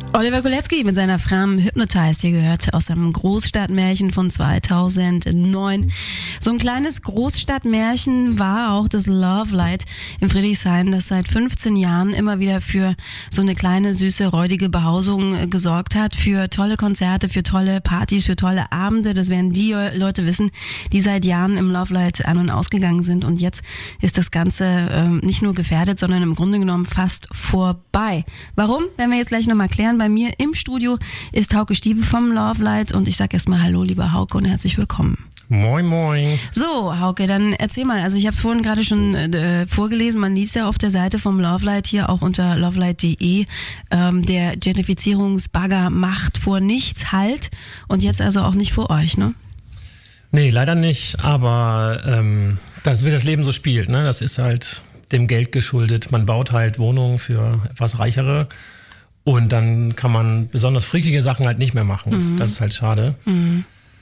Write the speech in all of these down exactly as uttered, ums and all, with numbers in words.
Oliver Kolecki mit seiner Fram Hypnotized, ihr gehört aus einem Großstadtmärchen von zweitausendneun. So ein kleines Großstadtmärchen war auch das Love Light in Friedrichshain, das seit fünfzehn Jahren immer wieder für so eine kleine, süße, räudige Behausung gesorgt hat, für tolle Konzerte, für tolle Partys, für tolle Abende. Das werden die Leute wissen, die seit Jahren im Love Light an- und ausgegangen sind. Und jetzt ist das Ganze ähm, nicht nur gefährdet, sondern im Grunde genommen fast vorbei. Warum? Werden wir jetzt gleich nochmal klären. Bei mir im Studio ist Hauke Stieve vom Love Light und ich sage erstmal Hallo, lieber Hauke, und herzlich willkommen. Moin, moin. So, Hauke, dann erzähl mal. Also ich habe es vorhin gerade schon äh, vorgelesen. Man liest ja auf der Seite vom Love Light hier auch unter lovelight punkt de, ähm, der Gentrifizierungsbagger macht vor nichts Halt und jetzt also auch nicht vor euch, ne? Nee, leider nicht, aber ähm, das, wie das Leben so spielt, ne? Das ist halt dem Geld geschuldet. Man baut halt Wohnungen für etwas Reichere. Und dann kann man besonders freakige Sachen halt nicht mehr machen. Mhm. Das ist halt schade. Mhm.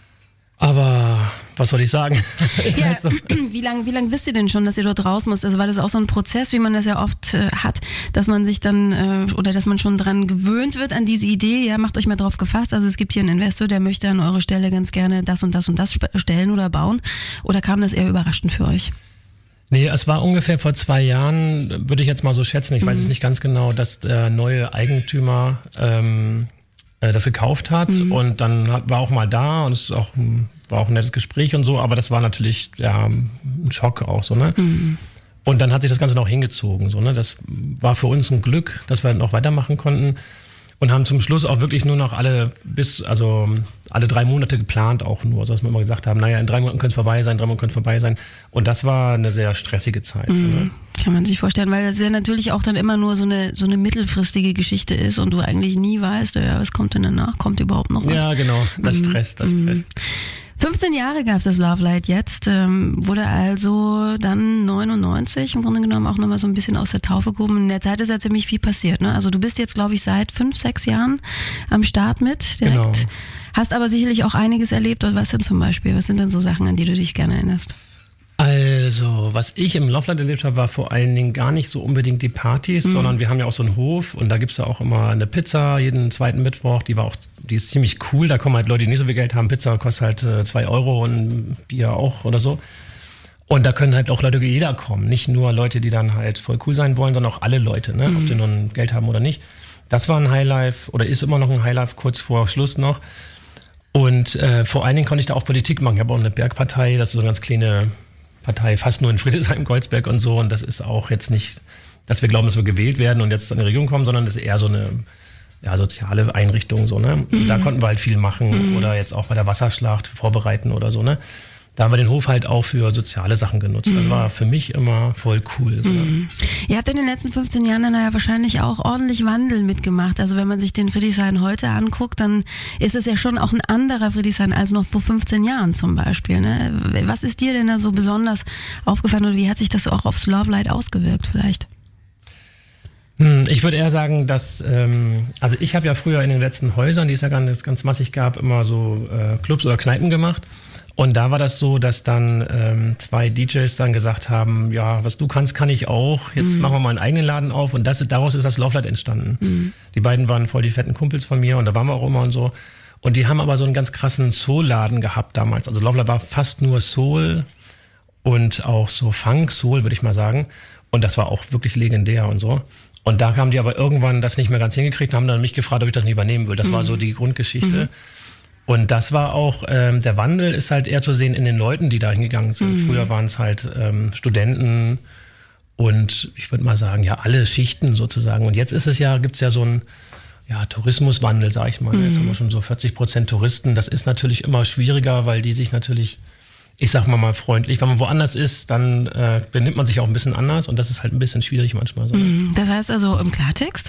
Aber was soll ich sagen? Ja, halt so. Wie lange wie lang wisst ihr denn schon, dass ihr dort raus müsst? Also war das auch so ein Prozess, wie man das ja oft äh, hat, dass man sich dann äh, oder dass man schon dran gewöhnt wird an diese Idee? Ja, macht euch mal drauf gefasst. Also es gibt hier einen Investor, der möchte an eure Stelle ganz gerne das und das und das stellen oder bauen. Oder kam das eher überraschend für euch? Nee, es war ungefähr vor zwei Jahren, würde ich jetzt mal so schätzen, ich mhm. weiß es nicht ganz genau, dass der neue Eigentümer ähm, äh, das gekauft hat mhm. und dann hat, war auch mal da und es ist auch, war auch ein nettes Gespräch und so, aber das war natürlich ja, ein Schock auch so, ne? Mhm. Und dann hat sich das Ganze noch hingezogen, so, ne? Das war für uns ein Glück, dass wir noch weitermachen konnten. Und haben zum Schluss auch wirklich nur noch alle bis, also alle drei Monate geplant auch nur, so dass wir immer gesagt haben, naja, in drei Monaten könnte es vorbei sein, drei Monaten könnte es vorbei sein. Und das war eine sehr stressige Zeit. Mhm. Ne? Kann man sich vorstellen, weil das ja natürlich auch dann immer nur so eine so eine mittelfristige Geschichte ist und du eigentlich nie weißt, ja, was kommt denn danach, kommt überhaupt noch was? Ja, genau, das mhm. Stress, das Stress. fünfzehn Jahre gab es das Love Light jetzt, ähm, wurde also dann neunundneunzig im Grunde genommen auch nochmal so ein bisschen aus der Taufe gehoben. In der Zeit ist ja ziemlich viel passiert, ne? Also du bist jetzt, glaube ich, seit fünf, sechs Jahren am Start mit direkt. Genau. Hast aber sicherlich auch einiges erlebt. Und was denn zum Beispiel? Was sind denn so Sachen, an die du dich gerne erinnerst? Also, was ich im Love Light erlebt habe, war vor allen Dingen gar nicht so unbedingt die Partys, mhm. sondern wir haben ja auch so einen Hof und da gibt's ja auch immer eine Pizza jeden zweiten Mittwoch, die war auch, die ist ziemlich cool, da kommen halt Leute, die nicht so viel Geld haben, Pizza kostet halt äh, zwei Euro und Bier auch oder so. Und da können halt auch Leute, jeder kommen, nicht nur Leute, die dann halt voll cool sein wollen, sondern auch alle Leute, ne, mhm. ob die nun Geld haben oder nicht. Das war ein Highlife oder ist immer noch ein Highlife, kurz vor Schluss noch. Und äh, vor allen Dingen konnte ich da auch Politik machen. Ich habe auch eine Bergpartei, das ist so eine ganz kleine Partei, fast nur in Friedrichshain, Kreuzberg und so. Und das ist auch jetzt nicht, dass wir glauben, dass wir gewählt werden und jetzt an die Regierung kommen, sondern das ist eher so eine ja, soziale Einrichtung. So, ne? Und da konnten wir halt viel machen mhm. oder jetzt auch bei der Wasserschlacht vorbereiten oder so. Ne? Da haben wir den Hof halt auch für soziale Sachen genutzt. Das war für mich immer voll cool. So, mhm. ne? Ihr habt in den letzten fünfzehn Jahren dann ja wahrscheinlich auch ordentlich Wandel mitgemacht. Also wenn man sich den Friedrichshain heute anguckt, dann ist es ja schon auch ein anderer Friedrichshain als noch vor fünfzehn Jahren zum Beispiel. Ne? Was ist dir denn da so besonders aufgefallen oder wie hat sich das auch aufs Love Light ausgewirkt vielleicht? Ich würde eher sagen, dass, ähm, also ich habe ja früher in den letzten Häusern, die es ja ganz, ganz massig gab, immer so äh, Clubs oder Kneipen gemacht. Und da war das so, dass dann ähm, zwei D Js dann gesagt haben, ja, was du kannst, kann ich auch. Jetzt mhm. machen wir mal einen eigenen Laden auf. Und das, daraus ist das Love Light entstanden. Mhm. Die beiden waren voll die fetten Kumpels von mir und da waren wir auch immer und so. Und die haben aber so einen ganz krassen Soul-Laden gehabt damals. Also Love Light war fast nur Soul und auch so Funk, Soul, würde ich mal sagen. Und das war auch wirklich legendär und so. Und da haben die aber irgendwann das nicht mehr ganz hingekriegt und haben dann mich gefragt, ob ich das nicht übernehmen will. Das mhm. war so die Grundgeschichte. Mhm. Und das war auch, ähm, der Wandel ist halt eher zu sehen in den Leuten, die da hingegangen sind. Mhm. Früher waren es halt ähm, Studenten und ich würde mal sagen, ja, alle Schichten sozusagen. Und jetzt ist es ja, gibt's ja so einen ja, Tourismuswandel, sag ich mal. Mhm. Jetzt haben wir schon so vierzig Prozent Touristen. Das ist natürlich immer schwieriger, weil die sich natürlich, ich sag mal mal freundlich, wenn man woanders ist, dann äh, benimmt man sich auch ein bisschen anders und das ist halt ein bisschen schwierig manchmal. So. Mhm. Das heißt also im Klartext?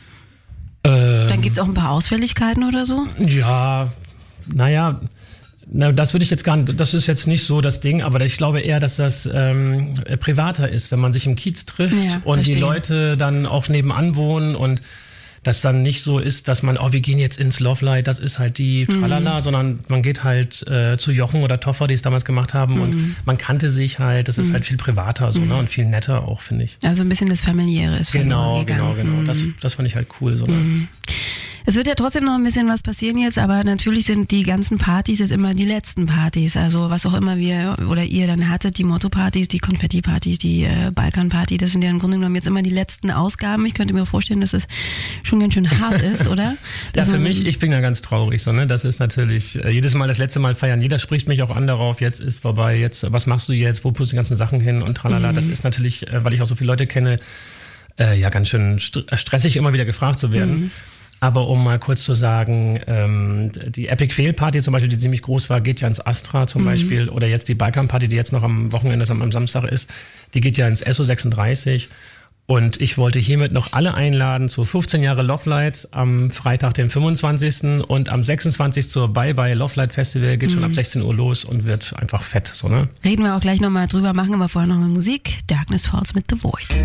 Ähm, Dann gibt's auch ein paar Ausfälligkeiten oder so? Ja, naja, na, das würde ich jetzt gar nicht, das ist jetzt nicht so das Ding, aber ich glaube eher, dass das ähm, privater ist, wenn man sich im Kiez trifft ja, und verstehe. die Leute dann auch nebenan wohnen und das dann nicht so ist, dass man, oh, wir gehen jetzt ins Love Light, das ist halt die Tralala, mhm. sondern man geht halt äh, zu Jochen oder Toffer, die es damals gemacht haben mhm. und man kannte sich halt, das ist mhm. halt viel privater so, mhm. ne, und viel netter auch, finde ich. Also ein bisschen das Familiäre ist Genau, genau, genau, mhm. das, das fand ich halt cool. So, ne? Mhm. Es wird ja trotzdem noch ein bisschen was passieren jetzt, aber natürlich sind die ganzen Partys jetzt immer die letzten Partys. Also was auch immer wir oder ihr dann hattet, die Motto-Partys, die Konfetti-Partys, die äh, Balkan-Party, das sind ja im Grunde genommen jetzt immer die letzten Ausgaben. Ich könnte mir vorstellen, dass es schon ganz schön hart ist, oder? Ja, für mich, ich bin ja ganz traurig, so, ne? Das ist natürlich äh, jedes Mal das letzte Mal feiern. Jeder spricht mich auch an darauf, jetzt ist vorbei, jetzt, was machst du jetzt, wo pust du die ganzen Sachen hin und tralala. Mhm. Das ist natürlich, äh, weil ich auch so viele Leute kenne, äh, ja ganz schön st- stressig, immer wieder gefragt zu werden. Mhm. Aber um mal kurz zu sagen, ähm, die Epic Fail Party zum Beispiel, die ziemlich groß war, geht ja ins Astra zum mhm. Beispiel. Oder jetzt die Balkan Party, die jetzt noch am Wochenende, am, am Samstag ist, die geht ja ins S O sechsunddreißig. Und ich wollte hiermit noch alle einladen zu fünfzehn Jahre Love Light am Freitag, den fünfundzwanzigsten Und am sechsundzwanzigsten zur Bye Bye Love Light Festival. Geht mhm. schon ab sechzehn Uhr los und wird einfach fett. So, ne? Reden wir auch gleich nochmal drüber, machen aber vorher nochmal Musik. Darkness Falls mit The Void.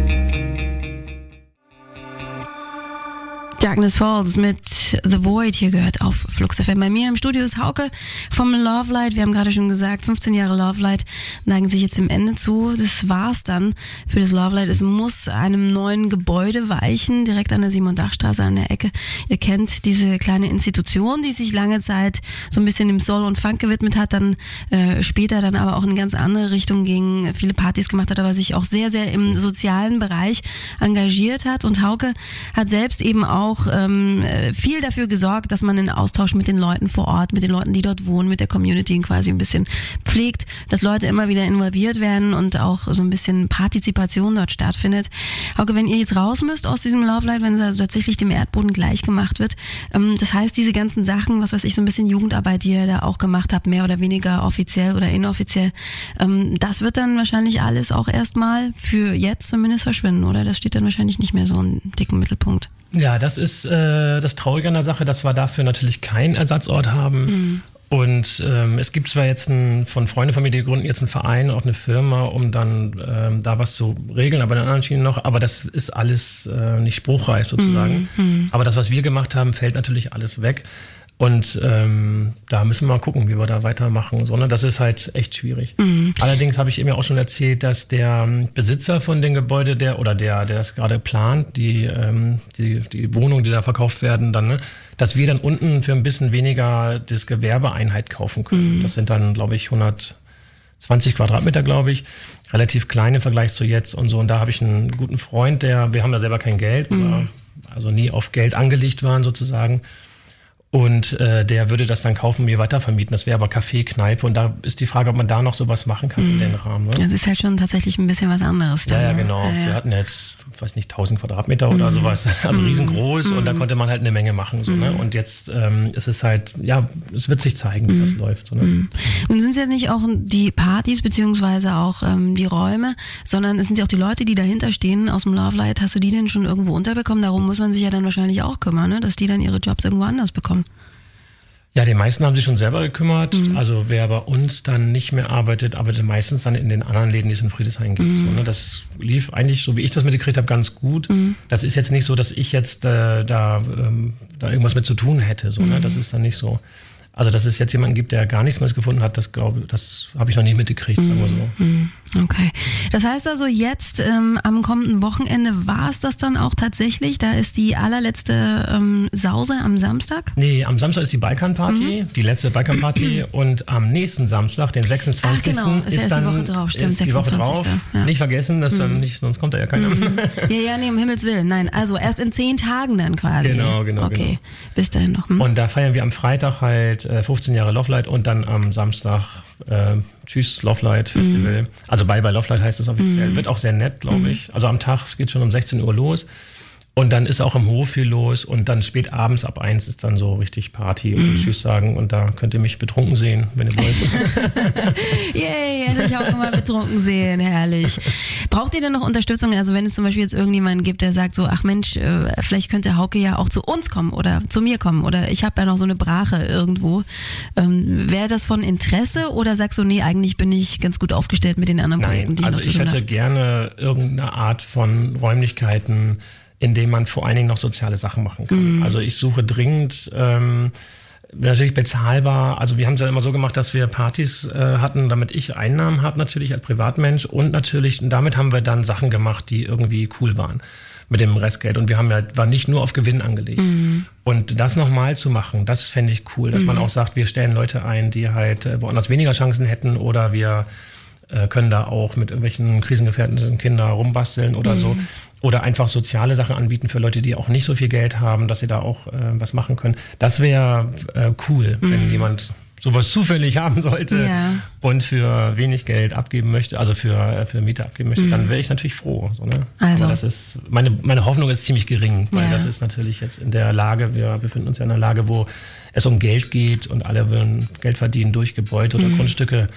Darkness Falls mit The Void hier gehört auf Flux F M. Bei mir im Studio ist Hauke vom Love Light. Wir haben gerade schon gesagt, fünfzehn Jahre Love Light neigen sich jetzt dem Ende zu. Das war's dann für das Love Light. Es muss einem neuen Gebäude weichen, direkt an der Simon-Dach-Straße an der Ecke. Ihr kennt diese kleine Institution, die sich lange Zeit so ein bisschen dem Soul und Funk gewidmet hat, dann äh, später dann aber auch in eine ganz andere Richtung ging, viele Partys gemacht hat, aber sich auch sehr, sehr im sozialen Bereich engagiert hat. Und Hauke hat selbst eben auch auch ähm, viel dafür gesorgt, dass man einen Austausch mit den Leuten vor Ort, mit den Leuten, die dort wohnen, mit der Community quasi ein bisschen pflegt, dass Leute immer wieder involviert werden und auch so ein bisschen Partizipation dort stattfindet. Hauke, wenn ihr jetzt raus müsst aus diesem Love Light, wenn es also tatsächlich dem Erdboden gleich gemacht wird, ähm, das heißt, diese ganzen Sachen, was weiß ich, so ein bisschen Jugendarbeit, die ihr da auch gemacht habt, mehr oder weniger offiziell oder inoffiziell, ähm, das wird dann wahrscheinlich alles auch erstmal für jetzt zumindest verschwinden, oder? Das steht dann wahrscheinlich nicht mehr so im dicken Mittelpunkt. Ja, das ist äh, das Traurige an der Sache, dass wir dafür natürlich keinen Ersatzort haben. Mhm. Und ähm, es gibt zwar jetzt ein, von Freunde von mir, die gründen jetzt einen Verein, auch eine Firma, um dann ähm, da was zu regeln, aber in anderen Schienen noch. Aber das ist alles äh, nicht spruchreif sozusagen. Mhm. Aber das, was wir gemacht haben, fällt natürlich alles weg. Und ähm, da müssen wir mal gucken, wie wir da weitermachen. So, ne? Das ist halt echt schwierig. Mhm. Allerdings habe ich eben ja auch schon erzählt, dass der Besitzer von dem Gebäude, der oder der, der das gerade plant, die ähm, die die Wohnungen, die da verkauft werden, dann, ne, dass wir dann unten für ein bisschen weniger das Gewerbeeinheit kaufen können. Mhm. Das sind dann, glaube ich, hundertzwanzig Quadratmeter, glaube ich. Relativ klein im Vergleich zu jetzt und so. Und da habe ich einen guten Freund, der, wir haben da selber kein Geld, mhm. also nie auf Geld angelegt waren sozusagen. Und äh, der würde das dann kaufen und mir weitervermieten. Das wäre aber Café, Kneipe. Und da ist die Frage, ob man da noch sowas machen kann mm. in den Rahmen. Ne? Das ist halt schon tatsächlich ein bisschen was anderes. Dann, ja, ja, genau. Ja, ja. Wir hatten jetzt, weiß nicht, tausend Quadratmeter oder mm. sowas. Also mm. riesengroß. Mm. Und da konnte man halt eine Menge machen. So, mm. ne? Und jetzt ähm, ist es halt, ja, es wird sich zeigen, wie mm. das läuft. So, ne? mm. Und sind es jetzt nicht auch die Partys beziehungsweise auch ähm, die Räume, sondern es sind ja auch die Leute, die dahinter stehen aus dem Love Light. Hast du die denn schon irgendwo unterbekommen? Darum muss man sich ja dann wahrscheinlich auch kümmern, ne? Dass die dann ihre Jobs irgendwo anders bekommen. Ja, die meisten haben sich schon selber gekümmert. Mhm. Also wer bei uns dann nicht mehr arbeitet, arbeitet meistens dann in den anderen Läden, die es in Friedrichshain gibt. Mhm. So, ne? Das lief eigentlich, so wie ich das mitgekriegt habe, ganz gut. Mhm. Das ist jetzt nicht so, dass ich jetzt äh, da, ähm, da irgendwas mit zu tun hätte. So, mhm. ne? Das ist dann nicht so. Also, dass es jetzt jemanden gibt, der gar nichts mehr gefunden hat, das glaube das habe ich noch nie mitgekriegt, sagen wir so. Okay. Das heißt also jetzt ähm, am kommenden Wochenende war es das dann auch tatsächlich? Da ist die allerletzte ähm, Sause am Samstag? Nee, am Samstag ist die Balkan-Party, mhm. die letzte Balkan-Party und am nächsten Samstag, den sechsundzwanzigsten Ach, genau. ist, ist dann die Woche drauf, stimmt, ist die Woche drauf. Ja. Nicht vergessen, dass mhm. dann nicht, sonst kommt da ja keiner. Mhm. Ja, ja, nee, um Himmels Willen. Nein, also erst in zehn Tagen dann quasi. Genau, genau. Okay, genau. Bis dahin noch. Mhm. Und da feiern wir am Freitag halt fünfzehn Jahre Love Light und dann am Samstag äh, Tschüss Love Light Festival. Mm. Also Bye Bye Love Light heißt es offiziell. Mm. Wird auch sehr nett, glaube mm. ich. Also am Tag geht schon um sechzehn Uhr los. Und dann ist auch im Hof viel los und dann spät abends ab eins ist dann so richtig Party und mm. Tschüss sagen und da könnt ihr mich betrunken sehen, wenn ihr wollt. Yay, hätte ich auch immer betrunken sehen, herrlich. Braucht ihr denn noch Unterstützung? Also wenn es zum Beispiel jetzt irgendjemanden gibt, der sagt so, ach Mensch, äh, vielleicht könnte Hauke ja auch zu uns kommen oder zu mir kommen oder ich habe ja noch so eine Brache irgendwo. Ähm, wäre das von Interesse oder sagst du, nee, eigentlich bin ich ganz gut aufgestellt mit den anderen Nein, Projekten, die also ich noch ich hätte gerne irgendeine Art von Räumlichkeiten, in dem man vor allen Dingen noch soziale Sachen machen kann. Mm. Also ich suche dringend, ähm, natürlich bezahlbar, also wir haben es ja immer so gemacht, dass wir Partys äh, hatten, damit ich Einnahmen habe natürlich als Privatmensch und natürlich, und damit haben wir dann Sachen gemacht, die irgendwie cool waren. mit dem Restgeld. Und wir haben ja, war nicht nur auf Gewinn angelegt. Mhm. Und das nochmal zu machen, das fände ich cool, dass mhm. man auch sagt, wir stellen Leute ein, die halt woanders weniger Chancen hätten oder wir äh, können da auch mit irgendwelchen krisengefährdeten Kindern rumbasteln oder mhm. so. Oder einfach soziale Sachen anbieten für Leute, die auch nicht so viel Geld haben, dass sie da auch äh, was machen können. Das wäre äh, cool, mhm. wenn jemand sowas zufällig haben sollte ja. und für wenig Geld abgeben möchte, also für, für Miete abgeben möchte, mhm. dann wäre ich natürlich froh. So, ne? Also. Aber das ist, meine, meine Hoffnung ist ziemlich gering, weil ja. das ist natürlich jetzt in der Lage, wir befinden uns ja in einer Lage, wo es um Geld geht und alle wollen Geld verdienen durch Gebäude oder mhm. Grundstücke.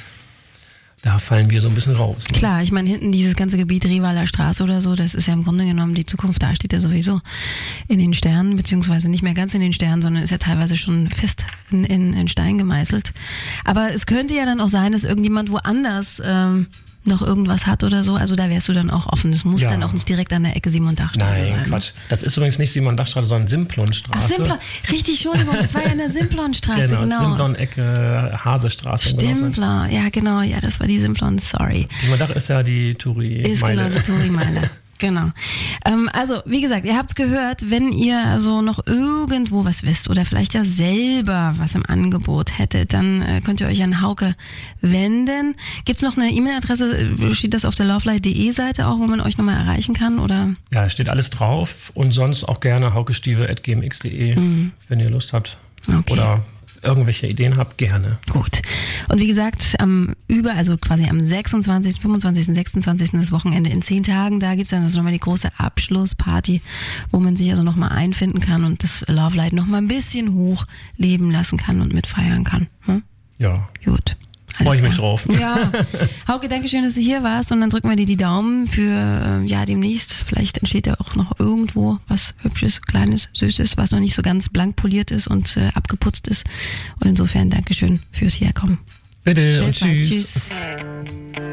Da fallen wir so ein bisschen raus. Ne? Klar, ich meine, hinten dieses ganze Gebiet Rivaler Straße oder so, das ist ja im Grunde genommen die Zukunft, da steht ja sowieso in den Sternen, beziehungsweise nicht mehr ganz in den Sternen, sondern ist ja teilweise schon fest in, in, in Stein gemeißelt. Aber es könnte ja dann auch sein, dass irgendjemand woanders ähm, noch irgendwas hat oder so, also da wärst du dann auch offen. Das muss ja. dann auch nicht direkt an der Ecke Simon-Dach-Straße sein. Nein, Quatsch. Das ist übrigens nicht Simon-Dach-Straße, sondern Simplon-Straße. Ach, Simplon. Richtig, Entschuldigung, das war ja in der Simplon-Straße, genau. Genau, Simplon-Ecke, Hasestraße. Simplon, ja genau, ja, das war die Simplon, sorry. Simon-Dach ist ja die Touri-Meile. Ist genau die Touri-Meile. Genau. Ähm, also, wie gesagt, ihr habt's gehört, wenn ihr also noch irgendwo was wisst oder vielleicht ja selber was im Angebot hättet, dann äh, könnt ihr euch an Hauke wenden. Gibt's noch eine E-Mail-Adresse, steht das auf der lovelight punkt de Seite auch, wo man euch nochmal erreichen kann, oder? Ja, steht alles drauf und sonst auch gerne haukestieve at g m x punkt de, mhm. wenn ihr Lust habt. Okay. Oder irgendwelche Ideen habt, gerne. Gut. Und wie gesagt, am über, also quasi am sechsundzwanzigsten, fünfundzwanzigsten, sechsundzwanzigsten das Wochenende in zehn Tagen, da gibt's dann also nochmal die große Abschlussparty, wo man sich also nochmal einfinden kann und das Love Light nochmal ein bisschen hochleben lassen kann und mitfeiern kann. Hm? Ja. Gut. Freue ich mich drauf. Ja. Hauke, danke schön, dass du hier warst und dann drücken wir dir die Daumen für, ja, demnächst. Vielleicht entsteht ja auch noch irgendwo was Hübsches, Kleines, Süßes, was noch nicht so ganz blank poliert ist und äh, abgeputzt ist. Und insofern Dankeschön fürs Herkommen. Bitte Bis und bald. tschüss. Tschüss.